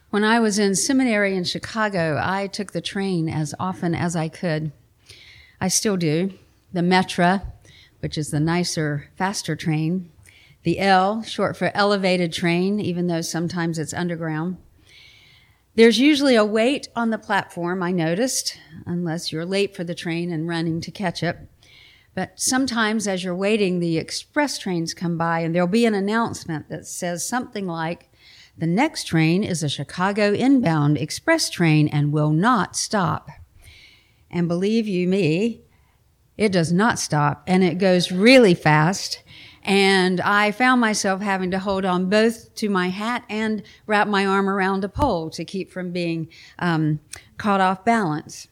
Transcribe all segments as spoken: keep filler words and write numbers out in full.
When I was in seminary in Chicago, I took the train as often as I could. I still do. The Metra, which is the nicer, faster train. The L, short for elevated train, even though sometimes it's underground. There's usually a wait on the platform, I noticed, unless you're late for the train and running to catch it. But sometimes as you're waiting, the express trains come by and there'll be an announcement that says something like, the next train is a Chicago inbound express train and will not stop. And believe you me, it does not stop, and it goes really fast. And I found myself having to hold on both to my hat and wrap my arm around a pole to keep from being um, caught off balance.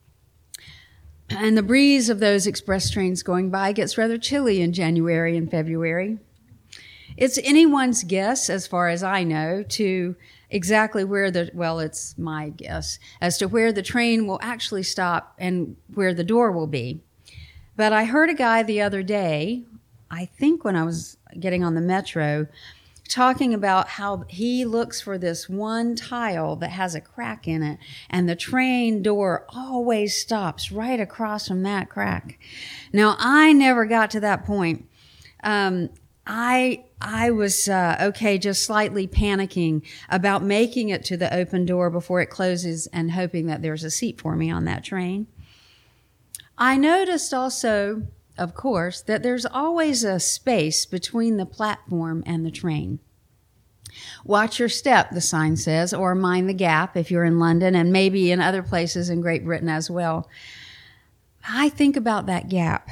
And the breeze of those express trains going by gets rather chilly in January and February. It's anyone's guess, as far as I know, to exactly where the, well, it's my guess, as to where the train will actually stop and where the door will be. But I heard a guy the other day, I think when I was getting on the Metro, talking about how he looks for this one tile that has a crack in it, and the train door always stops right across from that crack. Now, I never got to that point. Um, I I was, uh, okay, just slightly panicking about making it to the open door before it closes and hoping that there's a seat for me on that train. I noticed also, of course, that there's always a space between the platform and the train. Watch your step, the sign says, or mind the gap if you're in London and maybe in other places in Great Britain as well. I think about that gap,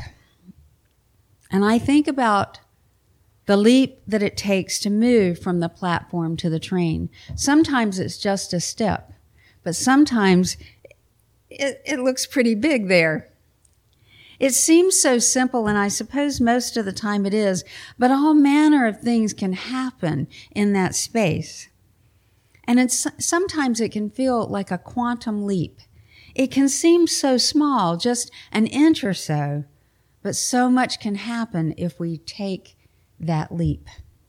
and I think about the leap that it takes to move from the platform to the train. Sometimes it's just a step, but sometimes it, it looks pretty big there. It seems so simple, and I suppose most of the time it is, but all manner of things can happen in that space. And it's, sometimes it can feel like a quantum leap. It can seem so small, just an inch or so, but so much can happen if we take that leap.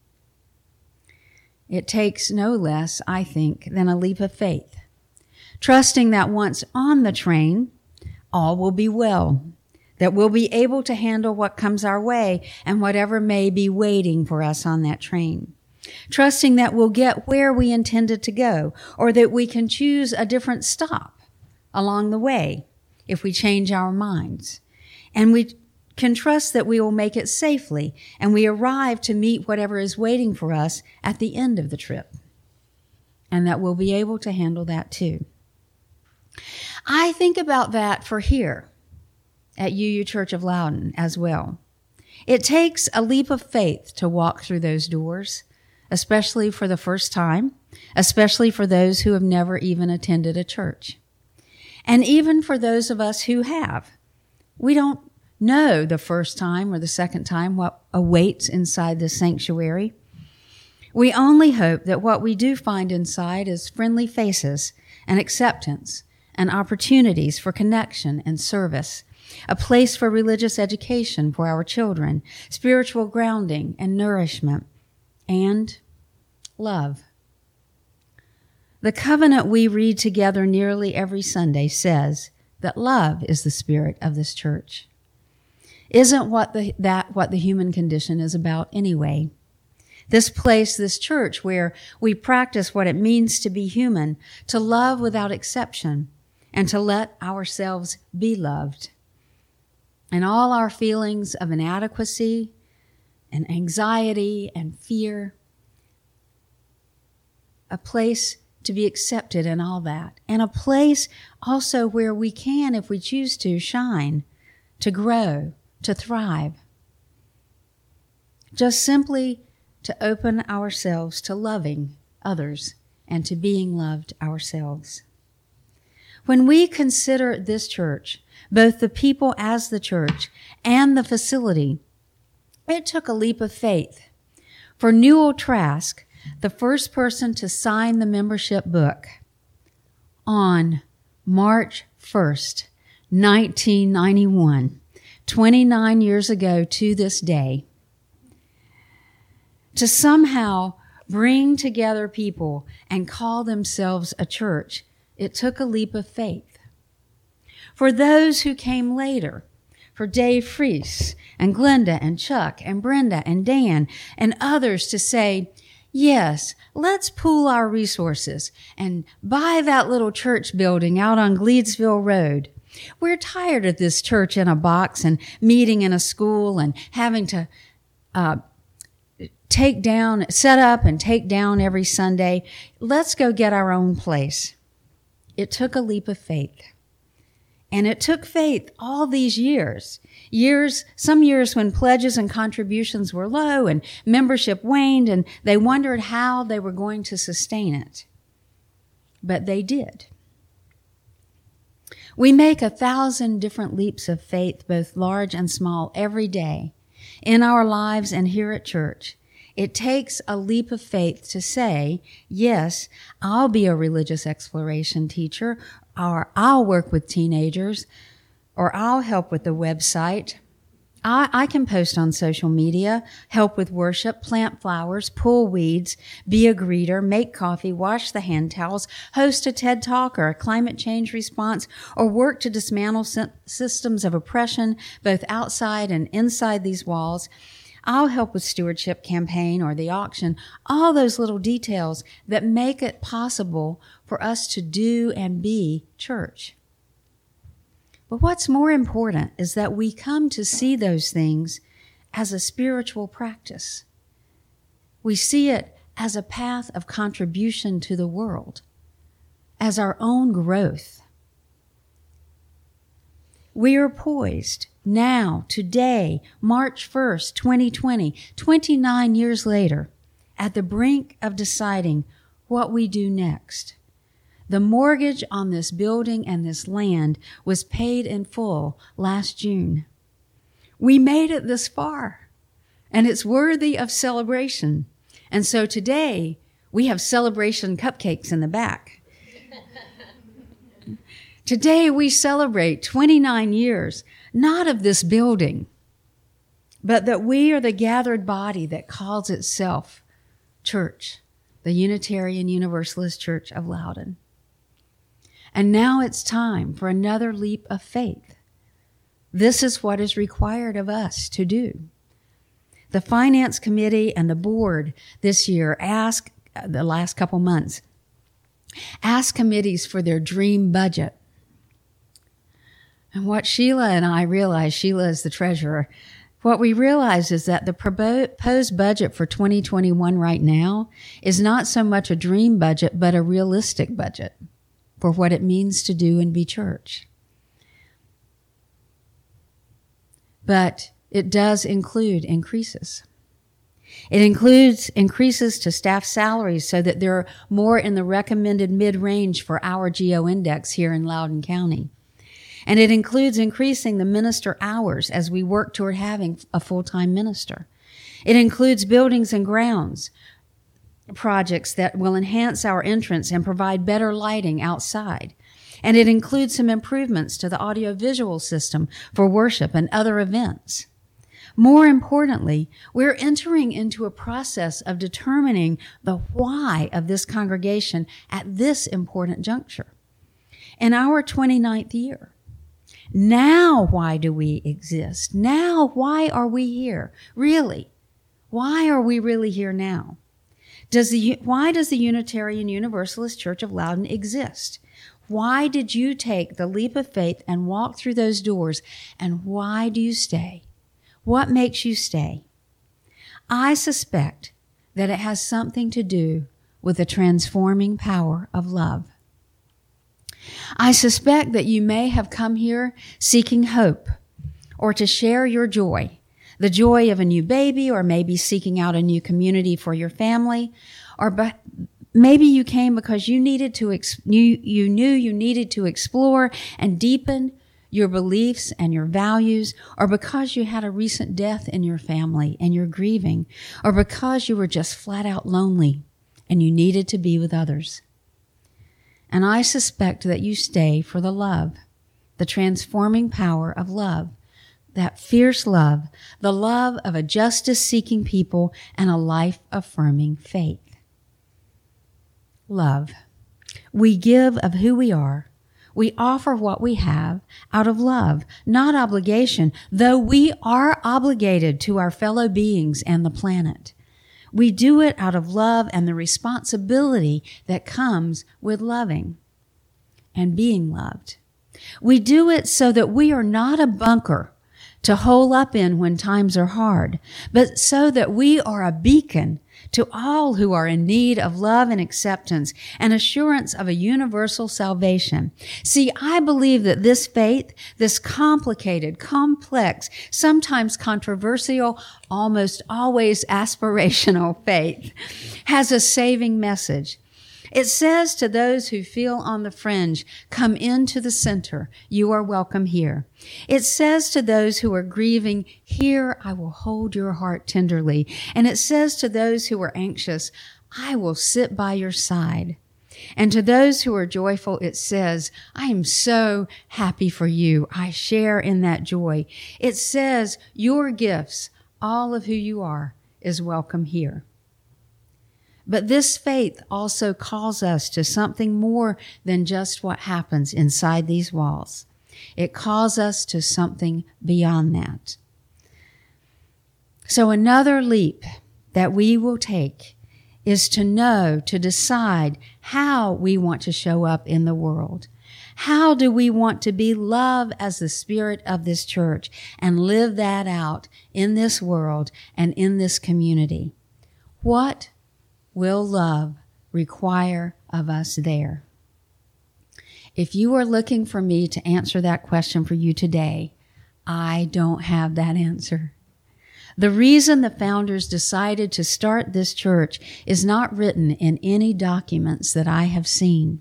It takes no less, I think, than a leap of faith, trusting that once on the train, all will be well, that we'll be able to handle what comes our way and whatever may be waiting for us on that train, trusting that we'll get where we intended to go, or that we can choose a different stop along the way if we change our minds, and we can trust that we will make it safely and we arrive to meet whatever is waiting for us at the end of the trip, and that we'll be able to handle that too. I think about that for here at U U Church of Loudon as well. It takes a leap of faith to walk through those doors, especially for the first time, especially for those who have never even attended a church. And even for those of us who have, we don't know the first time or the second time what awaits inside this sanctuary. We only hope that what we do find inside is friendly faces and acceptance and opportunities for connection and service, a place for religious education for our children, spiritual grounding and nourishment, and love. The covenant we read together nearly every Sunday says that love is the spirit of this church. Isn't what the, that what the human condition is about anyway? This place, this church where we practice what it means to be human, to love without exception, and to let ourselves be loved. And all our feelings of inadequacy and anxiety and fear, a place to be accepted in all that, and a place also where we can, if we choose to, shine, to grow, to thrive. Just simply to open ourselves to loving others and to being loved ourselves. When we consider this church, both the people as the church and the facility, it took a leap of faith for Newell Trask, the first person to sign the membership book, on March first, nineteen ninety-one, twenty-nine years ago to this day, to somehow bring together people and call themselves a church, it took a leap of faith. For those who came later, for Dave Fries and Glenda and Chuck and Brenda and Dan and others to say, yes, let's pool our resources and buy that little church building out on Gleedsville Road. We're tired of this church in a box and meeting in a school and having to uh, take down, set up and take down every Sunday. Let's go get our own place. It took a leap of faith. And it took faith all these years, years, some years when pledges and contributions were low and membership waned and they wondered how they were going to sustain it. But they did. We make a thousand different leaps of faith, both large and small, every day in our lives and here at church. It takes a leap of faith to say, yes, I'll be a religious exploration teacher, or I'll work with teenagers, or I'll help with the website. I, I can post on social media, help with worship, plant flowers, pull weeds, be a greeter, make coffee, wash the hand towels, host a TED Talk or a climate change response, or work to dismantle systems of oppression, both outside and inside these walls. I'll help with stewardship campaign or the auction, all those little details that make it possible for us to do and be church. But what's more important is that we come to see those things as a spiritual practice. We see it as a path of contribution to the world, as our own growth. We are poised now, today, March first, twenty twenty, twenty-nine years later, at the brink of deciding what we do next. The mortgage on this building and this land was paid in full last June. We made it this far, and it's worthy of celebration. And so today, we have celebration cupcakes in the back. Today, we celebrate twenty-nine years, not of this building, but that we are the gathered body that calls itself church, the Unitarian Universalist Church of Loudon. And now it's time for another leap of faith. This is what is required of us to do. The Finance Committee and the board this year asked, the last couple months, asked committees for their dream budget. And what Sheila and I realized, Sheila is the treasurer, what we realized is that the proposed budget for twenty twenty-one right now is not so much a dream budget, but a realistic budget for what it means to do and be church. But it does include increases. It includes increases to staff salaries so that they're more in the recommended mid-range for our geo index here in Loudoun County. And it includes increasing the minister hours as we work toward having a full-time minister. It includes buildings and grounds projects that will enhance our entrance and provide better lighting outside. And it includes some improvements to the audiovisual system for worship and other events. More importantly, we're entering into a process of determining the why of this congregation at this important juncture. In our twenty-ninth year, now why do we exist? Now why are we here? Really? Why are we really here now? Does the, why does the Unitarian Universalist Church of Loudon exist? Why did you take the leap of faith and walk through those doors? And why do you stay? What makes you stay? I suspect that it has something to do with the transforming power of love. I suspect that you may have come here seeking hope or to share your joy, the joy of a new baby, or maybe seeking out a new community for your family, or but maybe you came because you needed to ex- you, you knew you needed to explore and deepen your beliefs and your values, or because you had a recent death in your family and you're grieving, or because you were just flat out lonely and you needed to be with others. And I suspect that you stay for the love, the transforming power of love, that fierce love, the love of a justice-seeking people and a life-affirming faith. love. We give of who we are. We offer what we have out of love, not obligation, though we are obligated to our fellow beings and the planet. We do it out of love and the responsibility that comes with loving and being loved. We do it so that we are not a bunker to hole up in when times are hard, but so that we are a beacon to all who are in need of love and acceptance and assurance of a universal salvation. See, I believe that this faith, this complicated, complex, sometimes controversial, almost always aspirational faith, has a saving message. It says to those who feel on the fringe, come into the center. You are welcome here. It says to those who are grieving, here I will hold your heart tenderly. And it says to those who are anxious, I will sit by your side. And to those who are joyful, it says, I am so happy for you. I share in that joy. It says, your gifts, all of who you are, is welcome here. But this faith also calls us to something more than just what happens inside these walls. It calls us to something beyond that. So another leap that we will take is to know, to decide how we want to show up in the world. How do we want to be love as the spirit of this church and live that out in this world and in this community? What will love require of us there? If you are looking for me to answer that question for you today, I don't have that answer. The reason the founders decided to start this church is not written in any documents that I have seen.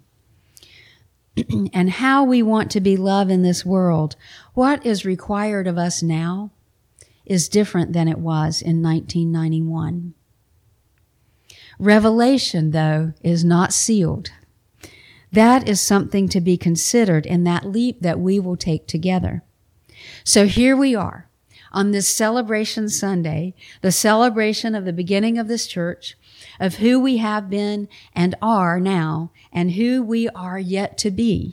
And how we want to be love in this world, what is required of us now, is different than it was in nineteen ninety-one. Revelation, though, is not sealed. That is something to be considered in that leap that we will take together. So here we are on this celebration Sunday, the celebration of the beginning of this church, of who we have been and are now, and who we are yet to be.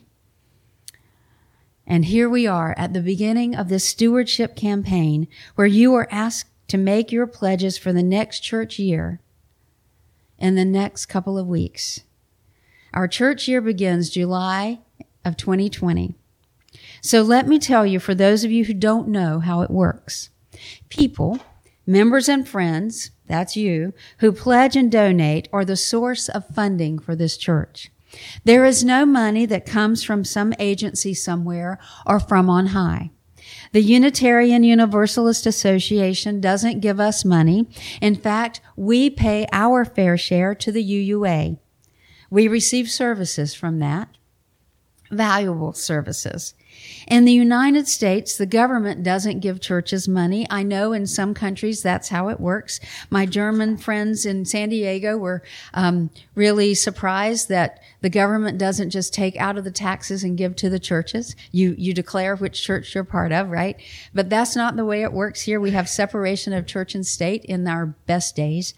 And here we are at the beginning of this stewardship campaign where you are asked to make your pledges for the next church year in the next couple of weeks. Our church year begins July of twenty twenty. So let me tell you, for those of you who don't know how it works, people, members and friends, that's you, who pledge and donate are the source of funding for this church. There is no money that comes from some agency somewhere or from on high. The Unitarian Universalist Association doesn't give us money. In fact, we pay our fair share to the U U A. We receive services from that, valuable services. In the United States, the government doesn't give churches money. I know in some countries that's how it works. My German friends in San Diego were um, really surprised that the government doesn't just take out of the taxes and give to the churches. You you declare which church you're part of, right? But that's not the way it works here. We have separation of church and state in our best days.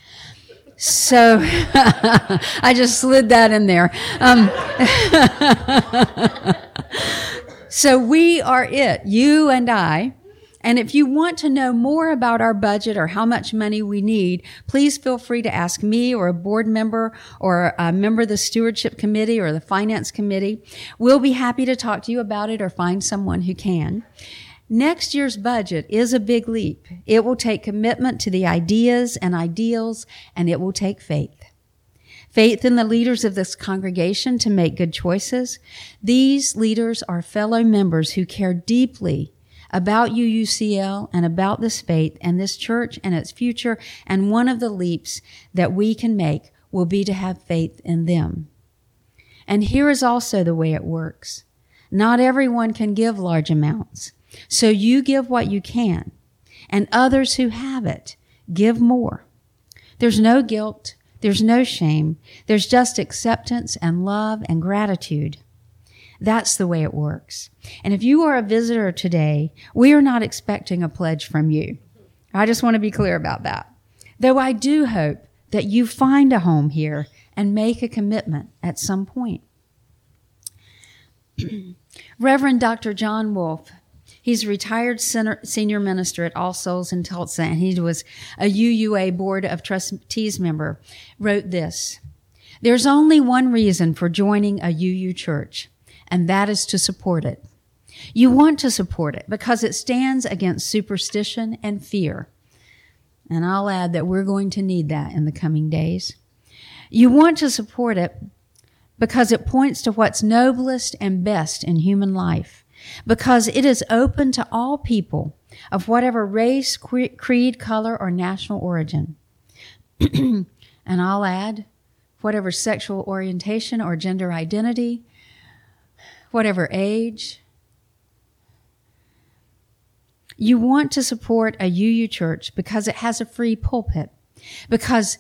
So I just slid that in there. Um, so we are it, you and I. And if you want to know more about our budget or how much money we need, please feel free to ask me or a board member or a member of the stewardship committee or the finance committee. We'll be happy to talk to you about it or find someone who can. Next year's budget is a big leap. It will take commitment to the ideas and ideals, and it will take faith. Faith in the leaders of this congregation to make good choices. These leaders are fellow members who care deeply about U U C L and about this faith and this church and its future, and one of the leaps that we can make will be to have faith in them. And here is also the way it works. Not everyone can give large amounts. So you give what you can, and others who have it give more. There's no guilt. There's no shame. There's just acceptance and love and gratitude. That's the way it works. And if you are a visitor today, we are not expecting a pledge from you. I just want to be clear about that. Though I do hope that you find a home here and make a commitment at some point. Reverend Doctor John Wolfe, he's a retired senior minister at All Souls in Tulsa, and he was a U U A Board of Trustees member, wrote this: "There's only one reason for joining a U U church, and that is to support it. You want to support it because it stands against superstition and fear." And I'll add that we're going to need that in the coming days. You want to support it because it points to what's noblest and best in human life, because it is open to all people of whatever race, creed, color, or national origin. And I'll add, whatever sexual orientation or gender identity, whatever age. You want to support a U U church because it has a free pulpit, because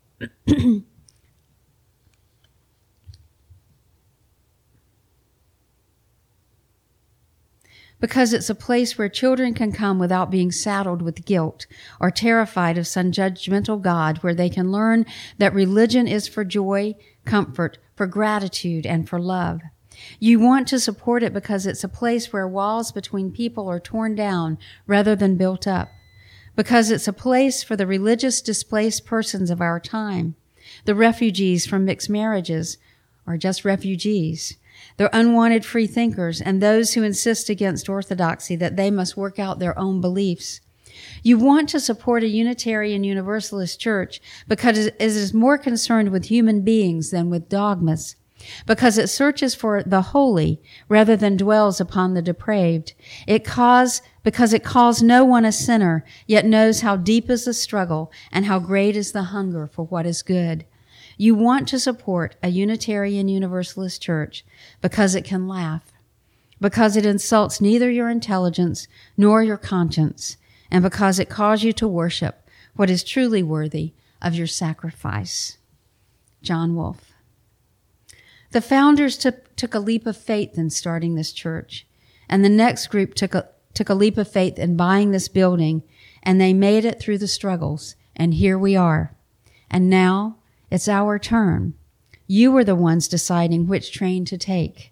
because it's a place where children can come without being saddled with guilt or terrified of some judgmental God, where they can learn that religion is for joy, comfort, for gratitude, and for love. You want to support it because it's a place where walls between people are torn down rather than built up, because it's a place for the religious displaced persons of our time, the refugees from mixed marriages, or just refugees, the unwanted free thinkers, and those who insist against orthodoxy that they must work out their own beliefs. You want to support a Unitarian Universalist church because it is more concerned with human beings than with dogmas, because it searches for the holy rather than dwells upon the depraved. It calls, because it calls no one a sinner, yet knows how deep is the struggle and how great is the hunger for what is good. You want to support a Unitarian Universalist church because it can laugh, because it insults neither your intelligence nor your conscience, and because it calls you to worship what is truly worthy of your sacrifice. John Wolfe. The founders took, took a leap of faith in starting this church, and the next group took a, took a leap of faith in buying this building, and they made it through the struggles, and here we are. And now it's our turn. You were the ones deciding which train to take.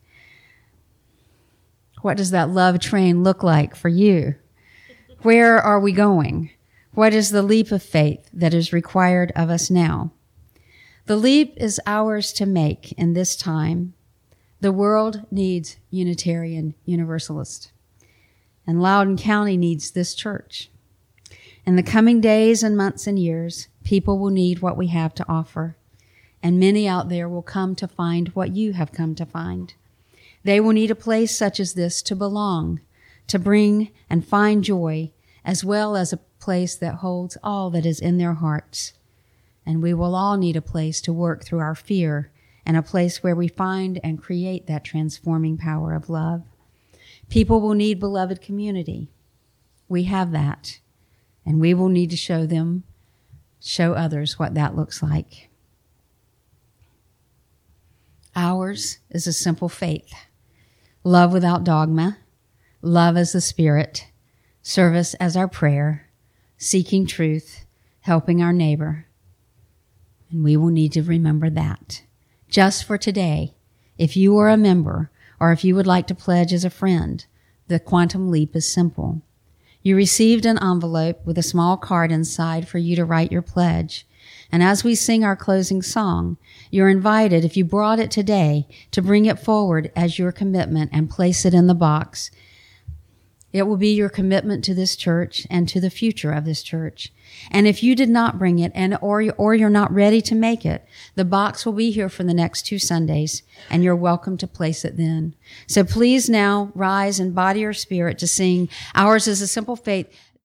What does that love train look like for you? Where are we going? What is the leap of faith that is required of us now? The leap is ours to make in this time. The world needs Unitarian Universalist, and Loudoun County needs this church. In the coming days and months and years, people will need what we have to offer, and many out there will come to find what you have come to find. They will need a place such as this to belong, to bring and find joy, as well as a place that holds all that is in their hearts. And we will all need a place to work through our fear, and a place where we find and create that transforming power of love. People will need beloved community. We have that, and we will need to show them, show others what that looks like. Ours is a simple faith. Love without dogma, love as the Spirit, service as our prayer, seeking truth, helping our neighbor. And we will need to remember that. Just for today, if you are a member, or if you would like to pledge as a friend, the Quantum Leap is simple. You received an envelope with a small card inside for you to write your pledge. And as we sing our closing song, you're invited, if you brought it today, to bring it forward as your commitment and place it in the box. It will be your commitment to this church and to the future of this church. And if you did not bring it, and or, or you're not ready to make it, the box will be here for the next two Sundays, and you're welcome to place it then. So please now rise in body or spirit to sing Ours is a Simple Faith.